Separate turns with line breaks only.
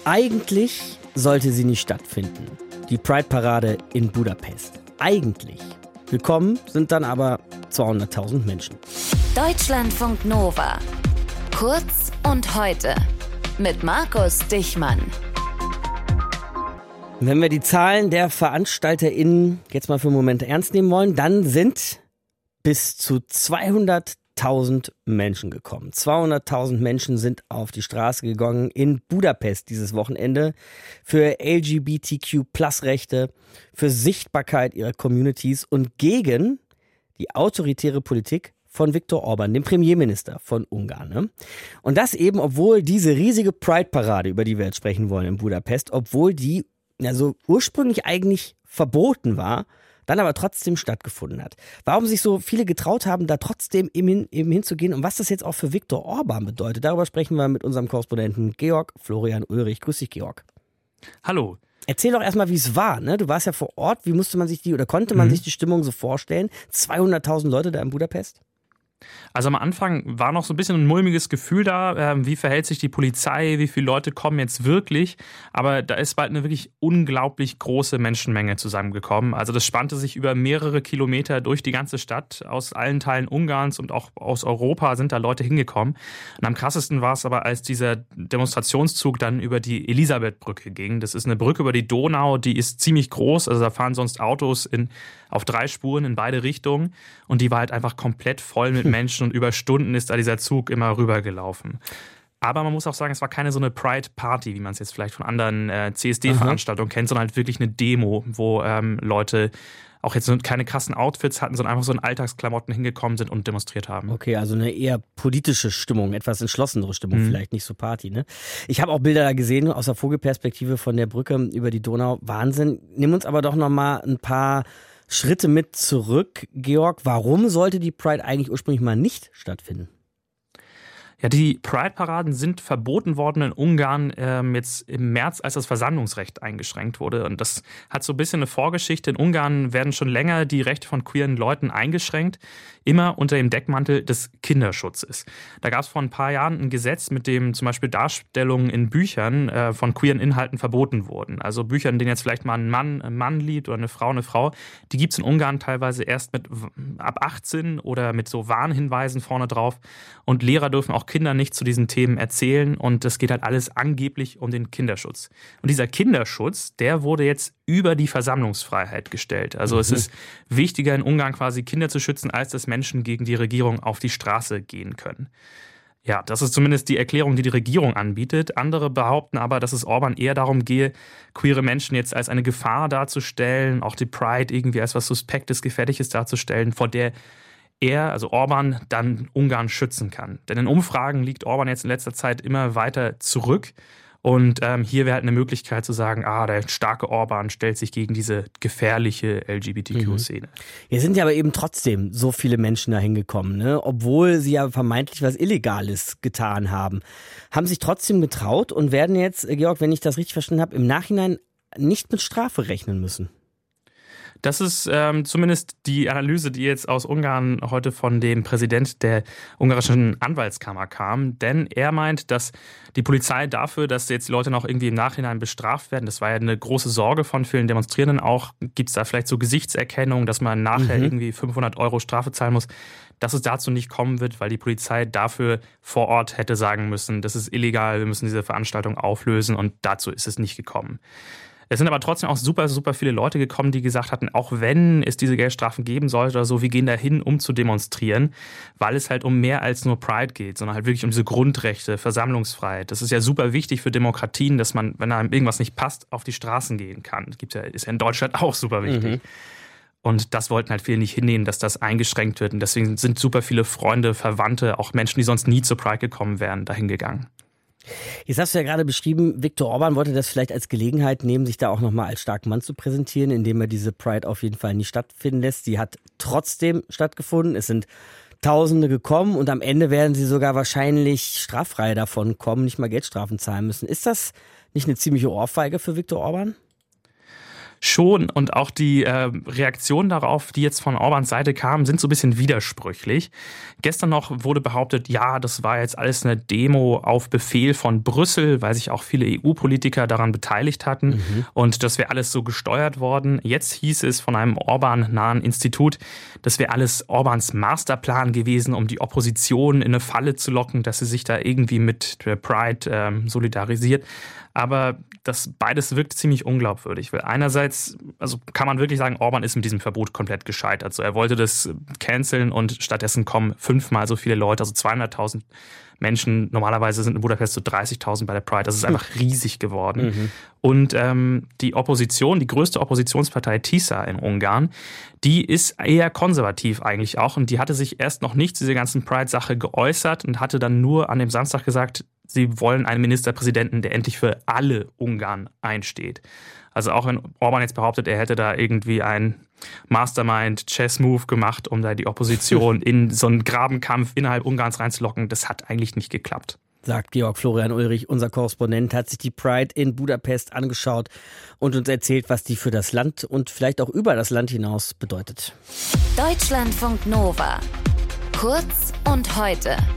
Eigentlich sollte sie nicht stattfinden, die Pride-Parade in Budapest. Eigentlich. Gekommen sind dann aber 200.000 Menschen.
Deutschlandfunk Nova. Kurz und heute. Mit Markus Dichmann.
Wenn wir die Zahlen der VeranstalterInnen jetzt mal für einen Moment ernst nehmen wollen, dann sind bis zu 200.000 Menschen gekommen. 200.000 Menschen sind auf die Straße gegangen in Budapest dieses Wochenende für LGBTQ-Plus-Rechte, für Sichtbarkeit ihrer Communities und gegen die autoritäre Politik von Viktor Orban, dem Premierminister von Ungarn. Ne? Und das eben, obwohl diese riesige Pride-Parade, über die wir jetzt sprechen wollen in Budapest, obwohl die so ursprünglich eigentlich verboten war, dann aber trotzdem stattgefunden hat. Warum sich so viele getraut haben, da trotzdem eben hinzugehen und was das jetzt auch für Viktor Orban bedeutet, darüber sprechen wir mit unserem Korrespondenten Georg Florian Ulrich. Grüß dich, Georg.
Hallo.
Erzähl doch erstmal, wie es war. Ne? Du warst ja vor Ort. Wie musste man sich konnte man sich die Stimmung so vorstellen? 200.000 Leute da in Budapest?
Also am Anfang war noch so ein bisschen ein mulmiges Gefühl da, wie verhält sich die Polizei, wie viele Leute kommen jetzt wirklich, aber da ist bald eine wirklich unglaublich große Menschenmenge zusammengekommen. Also das spannte sich über mehrere Kilometer durch die ganze Stadt, aus allen Teilen Ungarns und auch aus Europa sind da Leute hingekommen. Und am krassesten war es aber, als dieser Demonstrationszug dann über die Elisabethbrücke ging. Das ist eine Brücke über die Donau, die ist ziemlich groß, also da fahren sonst Autos auf 3 Spuren in beide Richtungen und die war halt einfach komplett voll mit Menschen und über Stunden ist da dieser Zug immer rübergelaufen. Aber man muss auch sagen, es war keine so eine Pride-Party, wie man es jetzt vielleicht von anderen CSD-Veranstaltungen kennt, sondern halt wirklich eine Demo, wo Leute auch jetzt keine krassen Outfits hatten, sondern einfach so in Alltagsklamotten hingekommen sind und demonstriert haben.
Okay, also eine eher politische Stimmung, etwas entschlossenere Stimmung, vielleicht nicht so Party, ne? Ich habe auch Bilder da gesehen aus der Vogelperspektive von der Brücke über die Donau. Wahnsinn. Nimm uns aber doch nochmal ein paar Schritte mit zurück, Georg. Warum sollte die Pride eigentlich ursprünglich mal nicht stattfinden?
Ja, die Pride-Paraden sind verboten worden in Ungarn jetzt im März, als das Versammlungsrecht eingeschränkt wurde. Und das hat so ein bisschen eine Vorgeschichte. In Ungarn werden schon länger die Rechte von queeren Leuten eingeschränkt, immer unter dem Deckmantel des Kinderschutzes. Da gab es vor ein paar Jahren ein Gesetz, mit dem zum Beispiel Darstellungen in Büchern von queeren Inhalten verboten wurden. Also Bücher, in denen jetzt vielleicht mal ein Mann liebt oder eine Frau, die gibt es in Ungarn teilweise erst ab 18 oder mit so Warnhinweisen vorne drauf. Und Lehrer dürfen auch Kinder nicht zu diesen Themen erzählen und es geht halt alles angeblich um den Kinderschutz. Und dieser Kinderschutz, der wurde jetzt über die Versammlungsfreiheit gestellt. Also es ist wichtiger in Ungarn quasi Kinder zu schützen, als dass Menschen gegen die Regierung auf die Straße gehen können. Ja, das ist zumindest die Erklärung, die die Regierung anbietet. Andere behaupten aber, dass es Orban eher darum gehe, queere Menschen jetzt als eine Gefahr darzustellen, auch die Pride irgendwie als was Suspektes, Gefährliches darzustellen, vor der er, also Orban, dann Ungarn schützen kann. Denn in Umfragen liegt Orban jetzt in letzter Zeit immer weiter zurück. Und hier wäre halt eine Möglichkeit zu sagen, der starke Orban stellt sich gegen diese gefährliche LGBTQ-Szene.
Hier sind ja aber eben trotzdem so viele Menschen da hingekommen, ne? Obwohl sie ja vermeintlich was Illegales getan haben. Haben sich trotzdem getraut und werden jetzt, Georg, wenn ich das richtig verstanden habe, im Nachhinein nicht mit Strafe rechnen müssen.
Das ist zumindest die Analyse, die jetzt aus Ungarn heute von dem Präsident der ungarischen Anwaltskammer kam. Denn er meint, dass die Polizei dafür, dass jetzt die Leute noch irgendwie im Nachhinein bestraft werden, das war ja eine große Sorge von vielen Demonstrierenden auch, gibt es da vielleicht so Gesichtserkennung, dass man nachher irgendwie 500 € Strafe zahlen muss, dass es dazu nicht kommen wird, weil die Polizei dafür vor Ort hätte sagen müssen, das ist illegal, wir müssen diese Veranstaltung auflösen und dazu ist es nicht gekommen. Es sind aber trotzdem auch super, super viele Leute gekommen, die gesagt hatten, auch wenn es diese Geldstrafen geben sollte oder so, wir gehen dahin, um zu demonstrieren, weil es halt um mehr als nur Pride geht, sondern halt wirklich um diese Grundrechte, Versammlungsfreiheit. Das ist ja super wichtig für Demokratien, dass man, wenn einem irgendwas nicht passt, auf die Straßen gehen kann. Das ist ja in Deutschland auch super wichtig. Und das wollten halt viele nicht hinnehmen, dass das eingeschränkt wird. Und deswegen sind super viele Freunde, Verwandte, auch Menschen, die sonst nie zur Pride gekommen wären, dahin gegangen.
Jetzt hast du ja gerade beschrieben, Viktor Orban wollte das vielleicht als Gelegenheit nehmen, sich da auch nochmal als starken Mann zu präsentieren, indem er diese Pride auf jeden Fall nicht stattfinden lässt. Sie hat trotzdem stattgefunden. Es sind Tausende gekommen und am Ende werden sie sogar wahrscheinlich straffrei davon kommen, nicht mal Geldstrafen zahlen müssen. Ist das nicht eine ziemliche Ohrfeige für Viktor Orban?
schon. Und auch die Reaktionen darauf, die jetzt von Orbáns Seite kamen, sind so ein bisschen widersprüchlich. Gestern noch wurde behauptet, ja, das war jetzt alles eine Demo auf Befehl von Brüssel, weil sich auch viele EU-Politiker daran beteiligt hatten. Und das wäre alles so gesteuert worden. Jetzt hieß es von einem Orbán-nahen Institut, das wäre alles Orbáns Masterplan gewesen, um die Opposition in eine Falle zu locken, dass sie sich da irgendwie mit der Pride solidarisiert. Aber das beides wirkt ziemlich unglaubwürdig, weil einerseits, also kann man wirklich sagen, Orbán ist mit diesem Verbot komplett gescheitert. Also er wollte das canceln und stattdessen kommen 5-mal so viele Leute, also 200.000 Menschen. Normalerweise sind in Budapest so 30.000 bei der Pride. Das ist einfach riesig geworden. Und die Opposition, die größte Oppositionspartei TISA in Ungarn, die ist eher konservativ eigentlich auch. Und die hatte sich erst noch nicht zu dieser ganzen Pride-Sache geäußert und hatte dann nur an dem Samstag gesagt, sie wollen einen Ministerpräsidenten, der endlich für alle Ungarn einsteht. Also auch wenn Orbán jetzt behauptet, er hätte da irgendwie einen Mastermind-Chess-Move gemacht, um da die Opposition in so einen Grabenkampf innerhalb Ungarns reinzulocken, das hat eigentlich nicht geklappt.
Sagt Georg Florian Ulrich, unser Korrespondent, hat sich die Pride in Budapest angeschaut und uns erzählt, was die für das Land und vielleicht auch über das Land hinaus bedeutet.
Deutschlandfunk Nova. Kurz und heute.